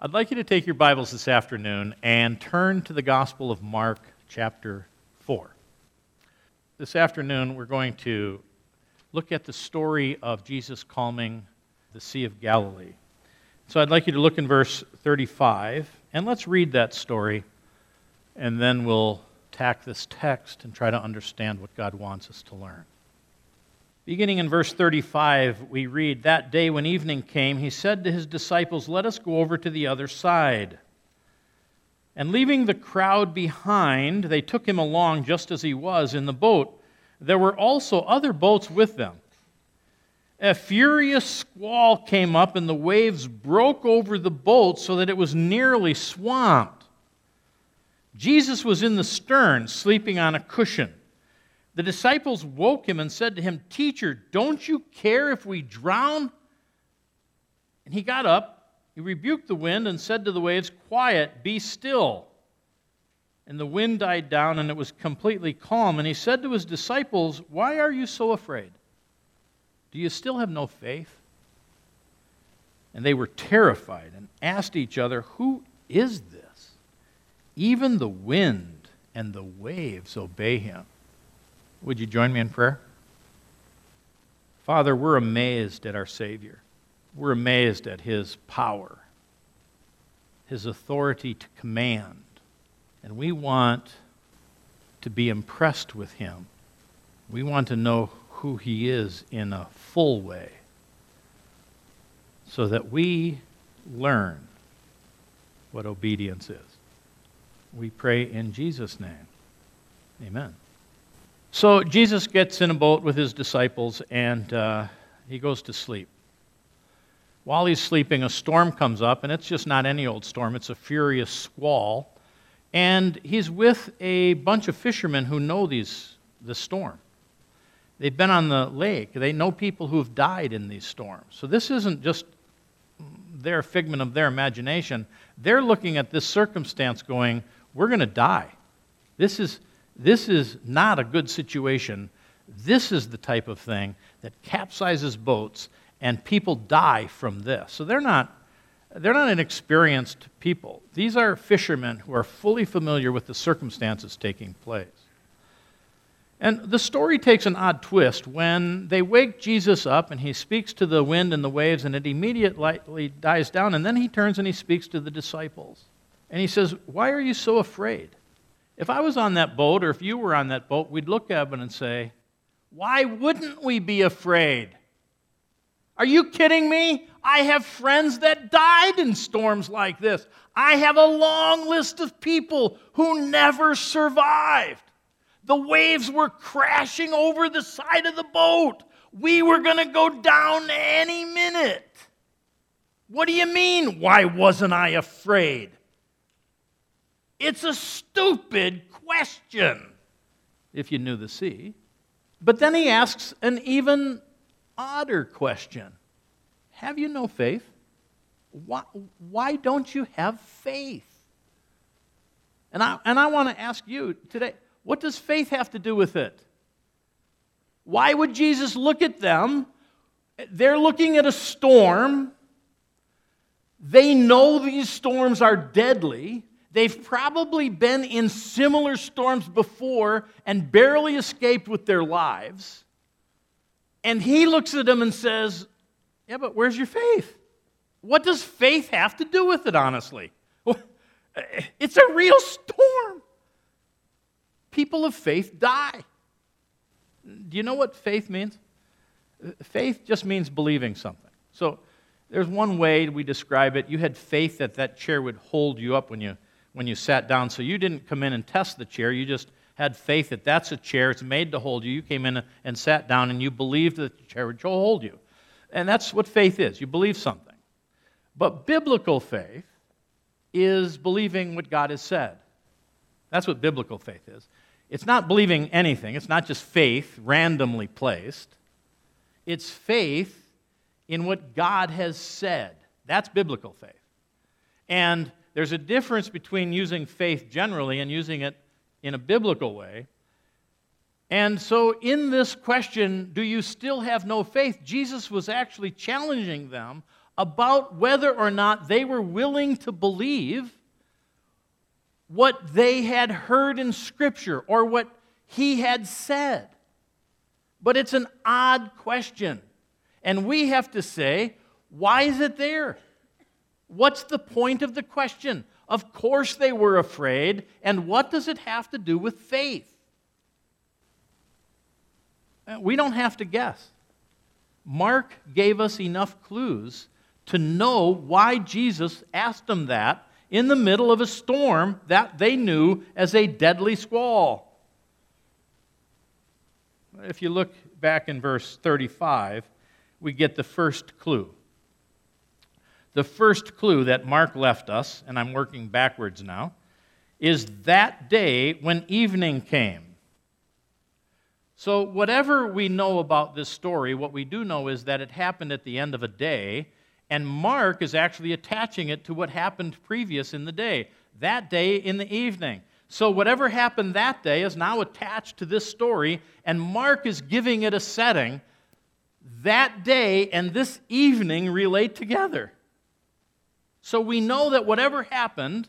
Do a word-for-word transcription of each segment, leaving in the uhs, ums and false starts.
I'd like you to take your Bibles this afternoon and turn to the Gospel of Mark, chapter four. This afternoon, we're going to look at the story of Jesus calming the Sea of Galilee. So I'd like you to look in verse thirty-five, and let's read that story, and then we'll tack this text and try to understand what God wants us to learn. Beginning in verse thirty-five, we read, "That day when evening came, he said to his disciples, 'Let us go over to the other side.' And leaving the crowd behind, they took him along just as he was in the boat. There were also other boats with them. A furious squall came up, and the waves broke over the boat so that it was nearly swamped. Jesus was in the stern, sleeping on a cushion. The disciples woke him and said to him, 'Teacher, don't you care if we drown?' And he got up, he rebuked the wind and said to the waves, 'Quiet, be still.' And the wind died down and it was completely calm. And he said to his disciples, 'Why are you so afraid? Do you still have no faith?' And they were terrified and asked each other, 'Who is this? Even the wind and the waves obey him.'" Would you join me in prayer? Father, we're amazed at our Savior. We're amazed at his power, his authority to command. And we want to be impressed with him. We want to know who he is in a full way so that we learn what obedience is. We pray in Jesus' name. Amen. So Jesus gets in a boat with his disciples, and uh, he goes to sleep. While he's sleeping, a storm comes up, and it's just not any old storm. It's a furious squall. And he's with a bunch of fishermen who know these the storm. They've been on the lake. They know people who've died in these storms. So this isn't just their figment of their imagination. They're looking at this circumstance going, we're going to die. This is... This is not a good situation. This is the type of thing that capsizes boats, and people die from this. So they're not, they're not inexperienced people. These are fishermen who are fully familiar with the circumstances taking place. And the story takes an odd twist when they wake Jesus up, and he speaks to the wind and the waves, and it immediately dies down, and then he turns and he speaks to the disciples. And he says, "Why are you so afraid?" If I was on that boat, or if you were on that boat, we'd look at it and say, why wouldn't we be afraid? Are you kidding me? I have friends that died in storms like this. I have a long list of people who never survived. The waves were crashing over the side of the boat. We were going to go down any minute. What do you mean, why wasn't I afraid? It's a stupid question, if you knew the sea. But then he asks an even odder question. Have you no faith? Why, why don't you have faith? And I, and I want to ask you today, what does faith have to do with it? Why would Jesus look at them? They're looking at a storm. They know these storms are deadly. They've probably been in similar storms before and barely escaped with their lives. And he looks at them and says, yeah, but where's your faith? What does faith have to do with it, honestly? It's a real storm. People of faith die. Do you know what faith means? Faith just means believing something. So there's one way we describe it. You had faith that that chair would hold you up when you when you sat down. So you didn't come in and test the chair. You just had faith that that's a chair. It's made to hold you. You came in and sat down, and you believed that the chair would hold you. And that's what faith is. You believe something. But biblical faith is believing what God has said. That's what biblical faith is. It's not believing anything. It's not just faith randomly placed. It's faith in what God has said. That's biblical faith. And there's a difference between using faith generally and using it in a biblical way. And so in this question, do you still have no faith? Jesus was actually challenging them about whether or not they were willing to believe what they had heard in Scripture or what he had said. But it's an odd question. And we have to say, why is it there? What's the point of the question? Of course they were afraid, and what does it have to do with faith? We don't have to guess. Mark gave us enough clues to know why Jesus asked them that in the middle of a storm that they knew as a deadly squall. If you look back in verse thirty-five, we get the first clue. The first clue that Mark left us, and I'm working backwards now, is that day when evening came. So whatever we know about this story, what we do know is that it happened at the end of a day, and Mark is actually attaching it to what happened previous in the day, that day in the evening. So whatever happened that day is now attached to this story, and Mark is giving it a setting. That day and this evening relate together. So we know that whatever happened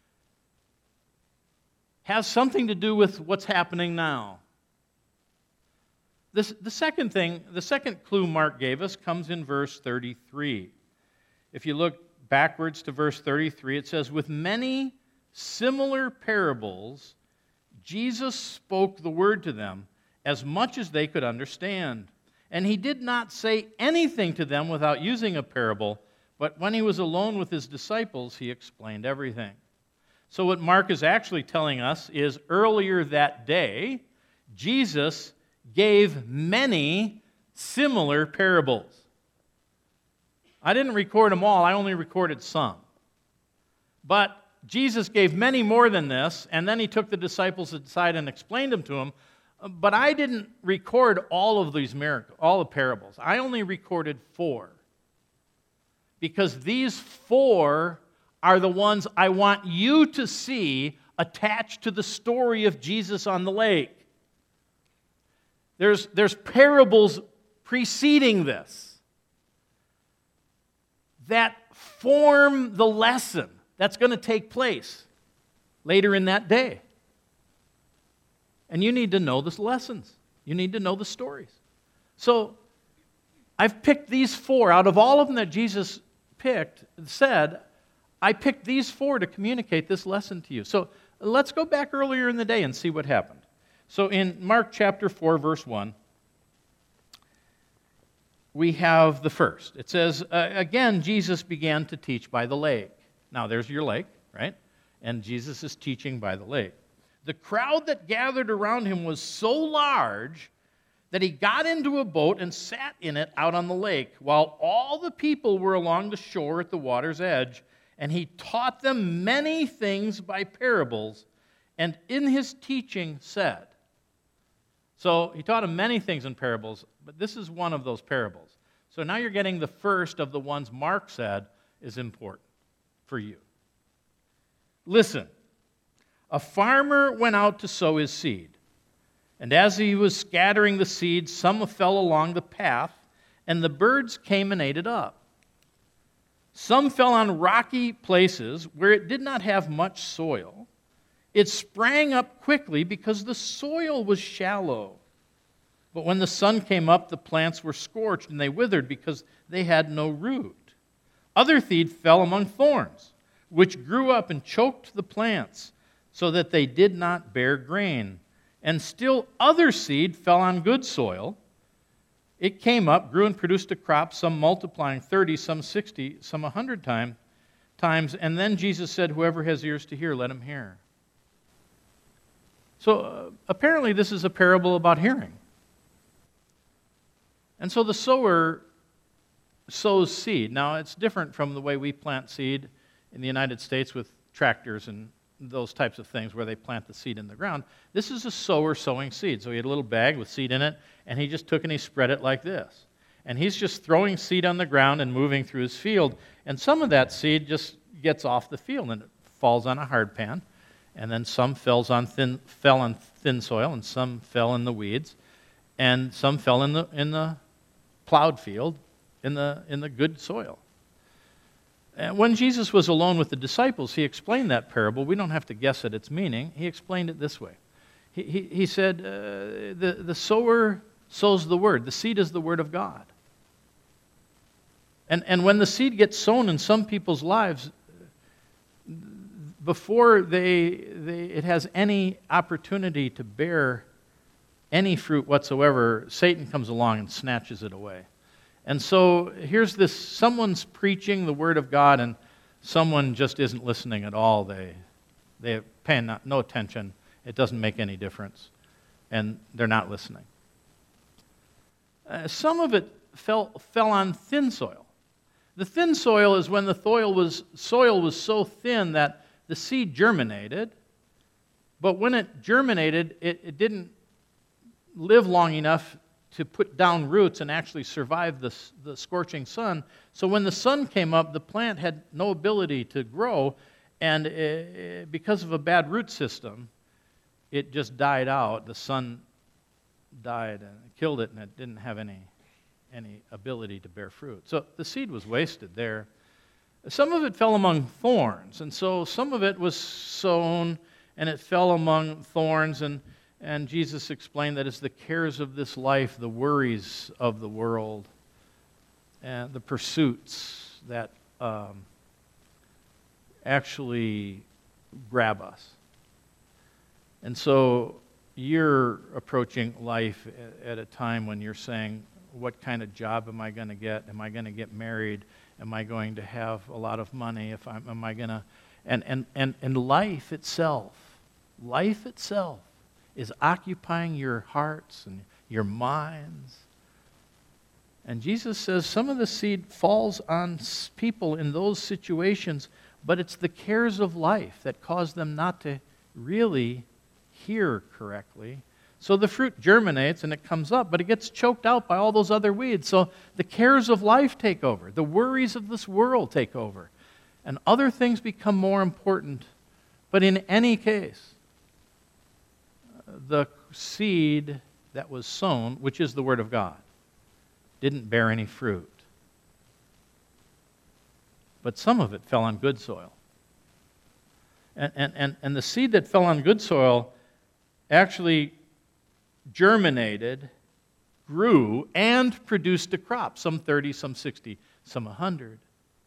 has something to do with what's happening now. This, the second thing, the second clue Mark gave us comes in verse thirty-three. If you look backwards to verse thirty-three, it says, "With many similar parables, Jesus spoke the word to them as much as they could understand. And he did not say anything to them without using a parable, but when he was alone with his disciples, he explained everything." So what Mark is actually telling us is earlier that day, Jesus gave many similar parables. I didn't record them all, I only recorded some. But Jesus gave many more than this, and then he took the disciples aside and explained them to them. But I didn't record all of these miracles, all the parables. I only recorded four. Because these four are the ones I want you to see attached to the story of Jesus on the lake. There's, there's parables preceding this that form the lesson that's going to take place later in that day. And you need to know the lessons. You need to know the stories. So I've picked these four. Out of all of them that Jesus picked, said, I picked these four to communicate this lesson to you. So let's go back earlier in the day and see what happened. So in Mark chapter four, verse one, we have the first. It says, uh, again, Jesus began to teach by the lake. Now, there's your lake, right? And Jesus is teaching by the lake. The crowd that gathered around him was so large that he got into a boat and sat in it out on the lake, while all the people were along the shore at the water's edge, and he taught them many things by parables, and in his teaching said. So he taught them many things in parables, but this is one of those parables. So now you're getting the first of the ones Mark said is important for you. Listen, a farmer went out to sow his seed, and as he was scattering the seed, some fell along the path, and the birds came and ate it up. Some fell on rocky places where it did not have much soil. It sprang up quickly because the soil was shallow. But when the sun came up, the plants were scorched, and they withered because they had no root. Other seed fell among thorns, which grew up and choked the plants, so that they did not bear grain. And still other seed fell on good soil. It came up, grew, and produced a crop, some multiplying thirty, some sixty, some a hundred time, times. And then Jesus said, whoever has ears to hear, let him hear. So uh, apparently this is a parable about hearing. And so the sower sows seed. Now it's different from the way we plant seed in the United States with tractors and those types of things where they plant the seed in the ground. This is a sower sowing seed. So he had a little bag with seed in it, and he just took and he spread it like this. And he's just throwing seed on the ground and moving through his field. And some of that seed just gets off the field and it falls on a hard pan. And then some falls on thin, fell on thin soil, and some fell in the weeds, and some fell in the in the plowed field, in the in the good soil. And when Jesus was alone with the disciples, he explained that parable. We don't have to guess at its meaning. He explained it this way. He, he, he said, uh, the, the sower sows the word. The seed is the word of God. And, and when the seed gets sown in some people's lives, before they, they, it has any opportunity to bear any fruit whatsoever, Satan comes along and snatches it away. And so here's this, someone's preaching the Word of God and someone just isn't listening at all. They, they're paying not, no attention. It doesn't make any difference. And they're not listening. Uh, some of it fell, fell on thin soil. The thin soil is when the soil was, soil was so thin that the seed germinated, but when it germinated, it, it didn't live long enough to put down roots and actually survive the, the scorching sun. So when the sun came up, the plant had no ability to grow, and it, because of a bad root system, it just died out. The sun died and killed it, and it didn't have any, any ability to bear fruit. So the seed was wasted there. Some of it fell among thorns, and so some of it was sown, and it fell among thorns, and And Jesus explained that it's the cares of this life, the worries of the world, and the pursuits that um, actually grab us. And so you're approaching life at a time when you're saying, what kind of job am I going to get? Am I going to get married? Am I going to have a lot of money? If I'm, am I going to... And, and, and, and life itself, life itself, is occupying your hearts and your minds. And Jesus says some of the seed falls on people in those situations, but it's the cares of life that cause them not to really hear correctly. So the fruit germinates and it comes up, but it gets choked out by all those other weeds. So the cares of life take over. The worries of this world take over. And other things become more important. But in any case, the seed that was sown, which is the Word of God, didn't bear any fruit. But some of it fell on good soil. And, and, and, and the seed that fell on good soil actually germinated, grew, and produced a crop, some thirty, some sixty, some one hundred.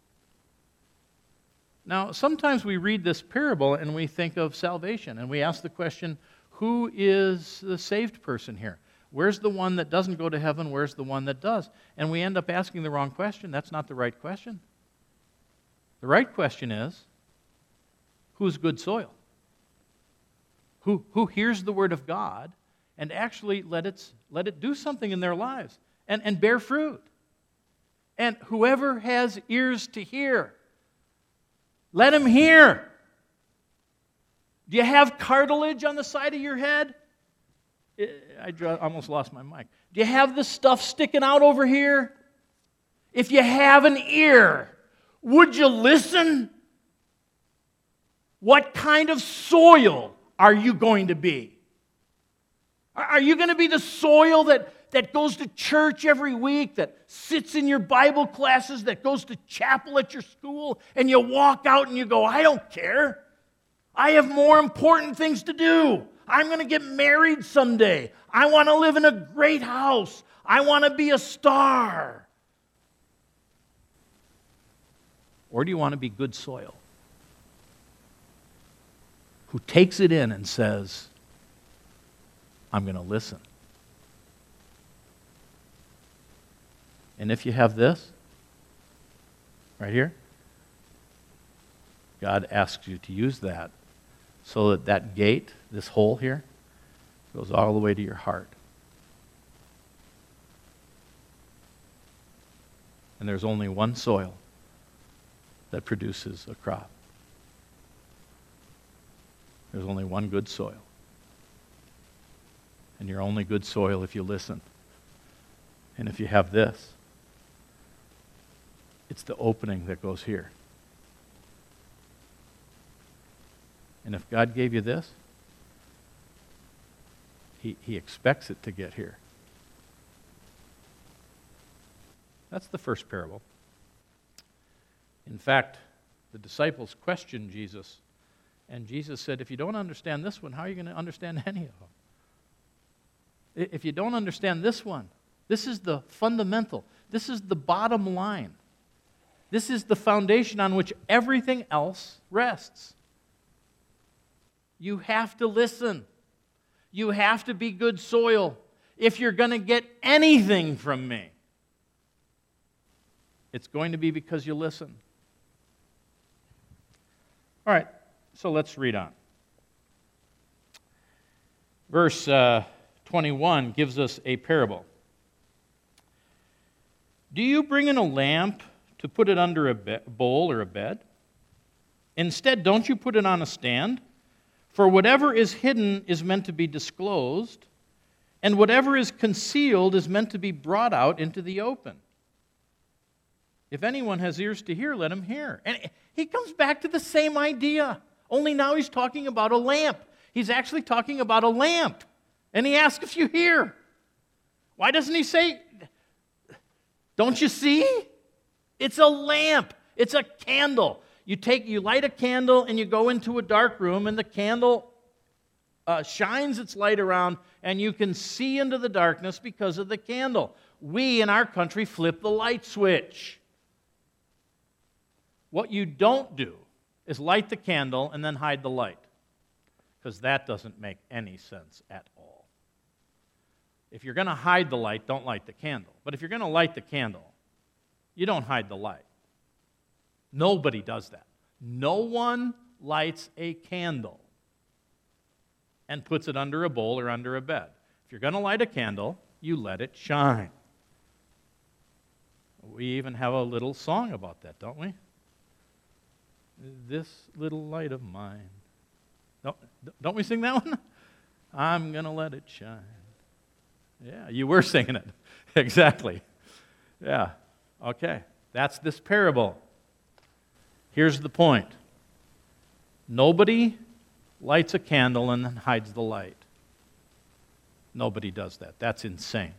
Now, sometimes we read this parable and we think of salvation, and we ask the question, who is the saved person here? Where's the one that doesn't go to heaven? Where's the one that does? And we end up asking the wrong question. That's not the right question. The right question is, who's good soil? Who, who hears the Word of God and actually let it, let it do something in their lives and, and bear fruit? And whoever has ears to hear, let him hear. Do you have cartilage on the side of your head? I almost lost my mic. Do you have this stuff sticking out over here? If you have an ear, would you listen? What kind of soil are you going to be? Are you going to be the soil that, that goes to church every week, that sits in your Bible classes, that goes to chapel at your school, and you walk out and you go, I don't care. I have more important things to do. I'm going to get married someday. I want to live in a great house. I want to be a star. Or do you want to be good soil? Who takes it in and says, I'm going to listen. And if you have this, right here, God asks you to use that so that that gate, this hole here, goes all the way to your heart. And there's only one soil that produces a crop. There's only one good soil. And you're only good soil if you listen. And if you have this, it's the opening that goes here. And if God gave you this, he, he expects it to get here. That's the first parable. In fact, the disciples questioned Jesus, and Jesus said, if you don't understand this one, how are you going to understand any of them? If you don't understand this one, this is the fundamental. This is the bottom line. This is the foundation on which everything else rests. You have to listen. You have to be good soil if you're going to get anything from me. It's going to be because you listen. All right, so let's read on. Verse uh, twenty-one gives us a parable. Do you bring in a lamp to put it under a be- bowl or a bed? Instead, don't you put it on a stand? For whatever is hidden is meant to be disclosed, and whatever is concealed is meant to be brought out into the open. If anyone has ears to hear, let him hear. And he comes back to the same idea, only now he's talking about a lamp. He's actually talking about a lamp. And he asks if you hear. Why doesn't he say, don't you see? It's a lamp. It's a candle. You take, you light a candle and you go into a dark room, and the candle uh, shines its light around, and you can see into the darkness because of the candle. We in our country flip the light switch. What you don't do is light the candle and then hide the light, because that doesn't make any sense at all. If you're going to hide the light, don't light the candle. But if you're going to light the candle, you don't hide the light. Nobody does that. No one lights a candle and puts it under a bowl or under a bed. If you're going to light a candle, you let it shine. We even have a little song about that, don't we? This little light of mine. Don't, don't we sing that one? I'm going to let it shine. Yeah, you were singing it. Exactly. Yeah, okay. That's this parable. Here's the point. Nobody lights a candle and then hides the light. Nobody does that. That's insane.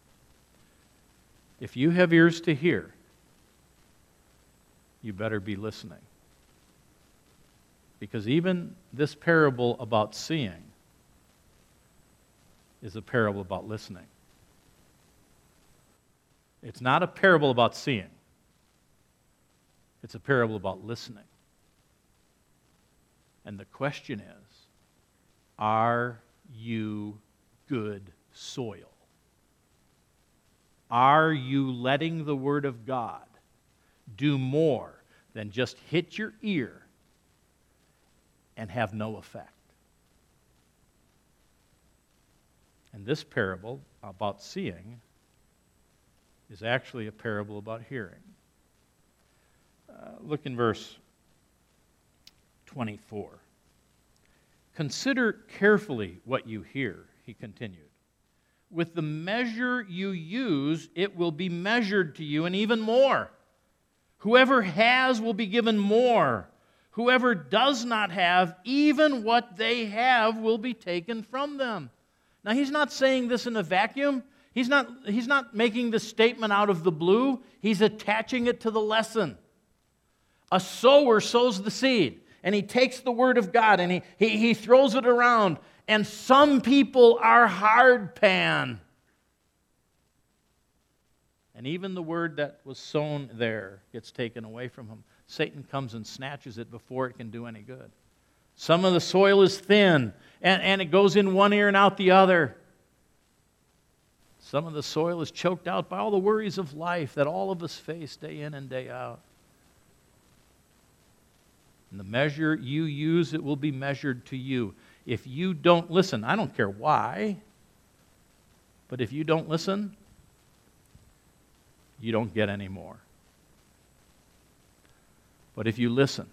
If you have ears to hear, you better be listening. Because even this parable about seeing is a parable about listening. It's not a parable about seeing. It's a parable about listening. And the question is, are you good soil? Are you letting the Word of God do more than just hit your ear and have no effect? And this parable about seeing is actually a parable about hearing. Uh, look in verse twenty-four. Consider carefully what you hear, he continued. With the measure you use, it will be measured to you, and even more. Whoever has will be given more. Whoever does not have, even what they have will be taken from them. Now, he's not saying this in a vacuum. He's not, he's not making this statement out of the blue. He's attaching it to the lesson. A sower sows the seed, and he takes the Word of God, and he, he, he throws it around, and some people are hard pan. And even the word that was sown there gets taken away from him. Satan comes and snatches it before it can do any good. Some of the soil is thin, and, and it goes in one ear and out the other. Some of the soil is choked out by all the worries of life that all of us face day in and day out. And the measure you use, it will be measured to you. If you don't listen, I don't care why, but if you don't listen, you don't get any more. But if you listen,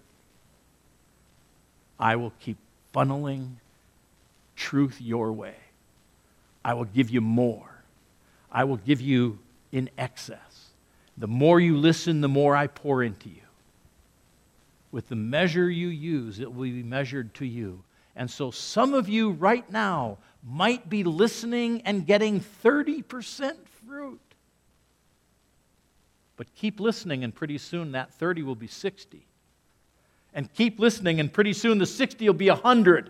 I will keep funneling truth your way. I will give you more. I will give you in excess. The more you listen, the more I pour into you. With the measure you use, it will be measured to you. And so some of you right now might be listening and getting thirty percent fruit. But keep listening, and pretty soon that thirty will be sixty. And keep listening, and pretty soon the sixty will be one hundred.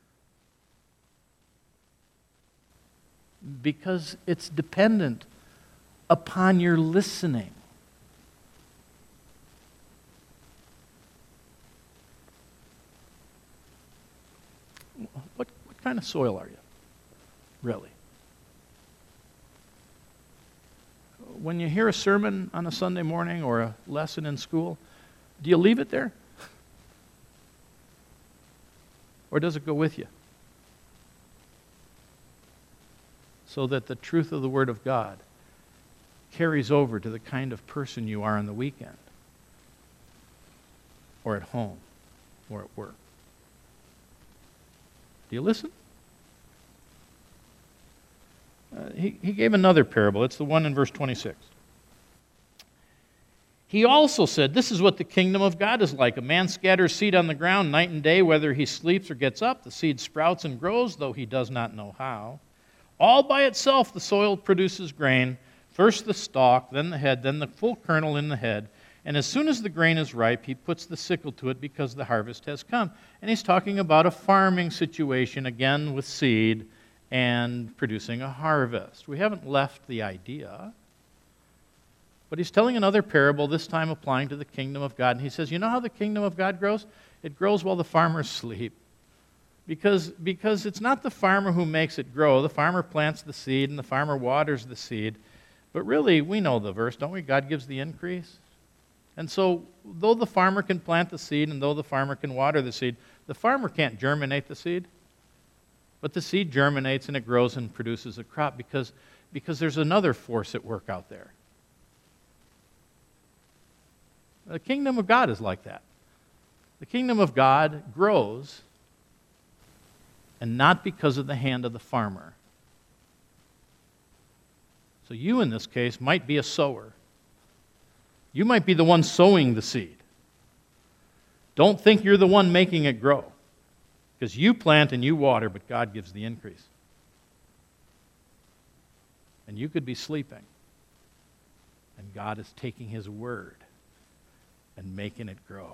Because it's dependent upon your listening. What, what kind of soil are you, really? When you hear a sermon on a Sunday morning or a lesson in school, do you leave it there? Or does it go with you? So that the truth of the Word of God carries over to the kind of person you are on the weekend, or at home, or at work. Do you listen? Uh, he, he gave another parable. It's the one in verse twenty-six. He also said, this is what the kingdom of God is like. A man scatters seed on the ground night and day, whether he sleeps or gets up. The seed sprouts and grows, though he does not know how. All by itself the soil produces grain, first the stalk, then the head, then the full kernel in the head. And as soon as the grain is ripe, he puts the sickle to it because the harvest has come. And he's talking about a farming situation, again with seed and producing a harvest. We haven't left the idea. But he's telling another parable, this time applying to the kingdom of God. And he says, you know how the kingdom of God grows? It grows while the farmers sleep. Because, because it's not the farmer who makes it grow. The farmer plants the seed and the farmer waters the seed. But really, we know the verse, don't we? God gives the increase. And so, though the farmer can plant the seed and though the farmer can water the seed, the farmer can't germinate the seed. But the seed germinates and it grows and produces a crop because, because there's another force at work out there. The kingdom of God is like that. The kingdom of God grows, and not because of the hand of the farmer. So you, in this case, might be a sower. You might be the one sowing the seed. Don't think you're the one making it grow, because you plant and you water, but God gives the increase. And you could be sleeping, and God is taking His word and making it grow.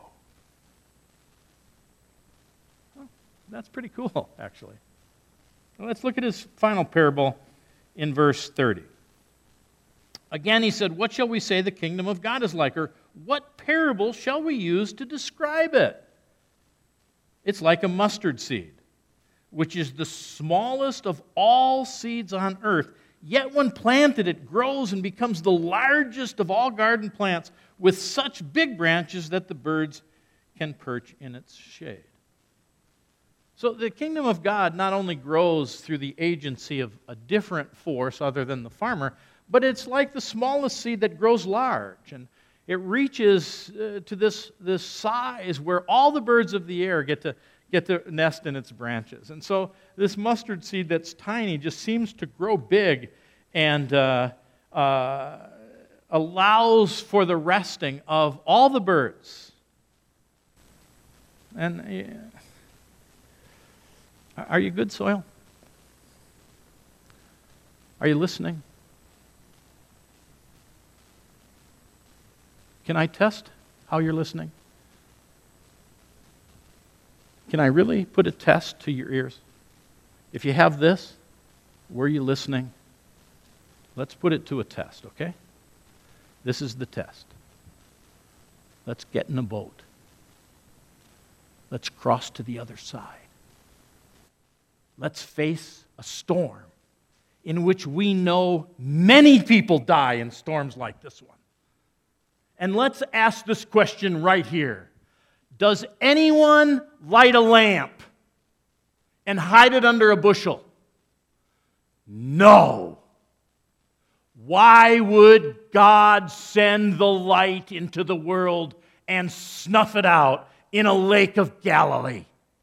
Well, that's pretty cool, actually. Well, let's look at his final parable in verse thirty. Again, he said, what shall we say the kingdom of God is like? Or what parable shall we use to describe it? It's like a mustard seed, which is the smallest of all seeds on earth. Yet when planted, it grows and becomes the largest of all garden plants, with such big branches that the birds can perch in its shade. So the kingdom of God not only grows through the agency of a different force other than the farmer, but it's like the smallest seed that grows large. And it reaches uh, to this, this size where all the birds of the air get to, get to nest in its branches. And so this mustard seed that's tiny just seems to grow big and uh, uh, allows for the resting of all the birds. And uh, are you good soil? Are you listening? Can I test how you're listening? Can I really put a test to your ears? If you have this, were you listening? Let's put it to a test, okay? This is the test. Let's get in a boat. Let's cross to the other side. Let's face a storm in which we know many people die in storms like this one. And let's ask this question right here. Does anyone light a lamp and hide it under a bushel? No. Why would God send the light into the world and snuff it out in a lake of Galilee?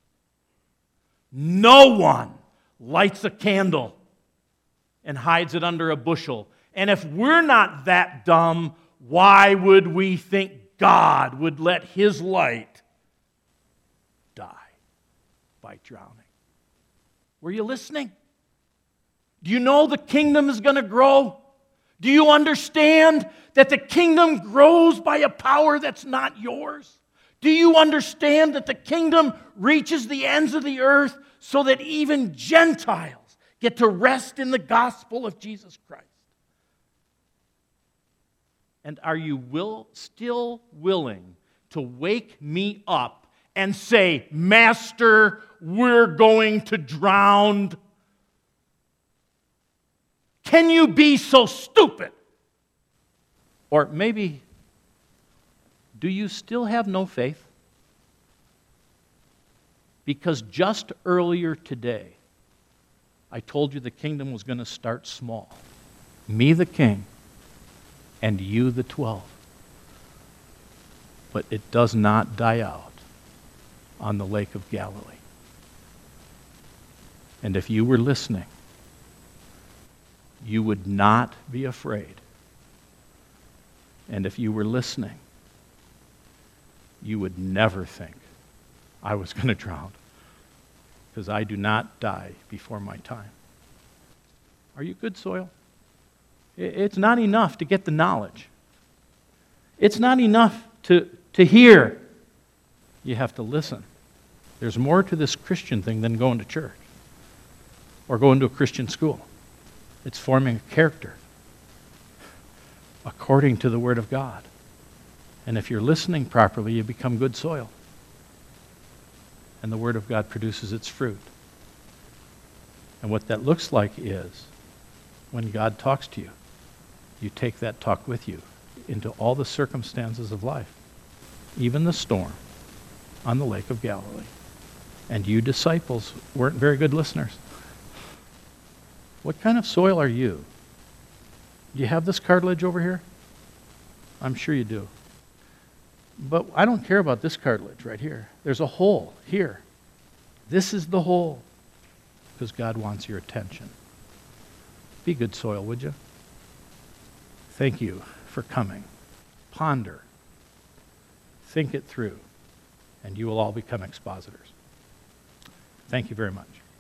No one lights a candle and hides it under a bushel. And if we're not that dumb, why would we think God would let His light die by drowning? Were you listening? Do you know the kingdom is going to grow? Do you understand that the kingdom grows by a power that's not yours? Do you understand that the kingdom reaches the ends of the earth so that even Gentiles get to rest in the gospel of Jesus Christ? And are you will, still willing to wake me up and say, Master, we're going to drown? Can you be so stupid? Or maybe, do you still have no faith? Because just earlier today, I told you the kingdom was going to start small. Me, the king, and you, the twelve. But it does not die out on the Lake of Galilee. And if you were listening, you would not be afraid. And if you were listening, you would never think I was going to drown, because I do not die before my time. Are you good soil? It's not enough to get the knowledge. It's not enough to, to hear. You have to listen. There's more to this Christian thing than going to church or going to a Christian school. It's forming a character according to the Word of God. And if you're listening properly, you become good soil. And the Word of God produces its fruit. And what that looks like is, when God talks to you, you take that talk with you into all the circumstances of life, even the storm on the Lake of Galilee. And you disciples weren't very good listeners. What kind of soil are you? Do you have this cartilage over here? I'm sure you do. But I don't care about this cartilage right here. There's a hole here. This is the hole, because God wants your attention. Be good soil, would you? Thank you for coming. Ponder. Think it through, and you will all become expositors. Thank you very much.